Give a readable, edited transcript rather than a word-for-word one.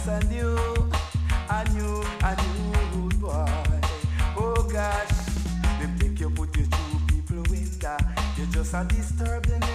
just a new rude boy. Oh gosh, them take you, put you two people window. You just a disturb them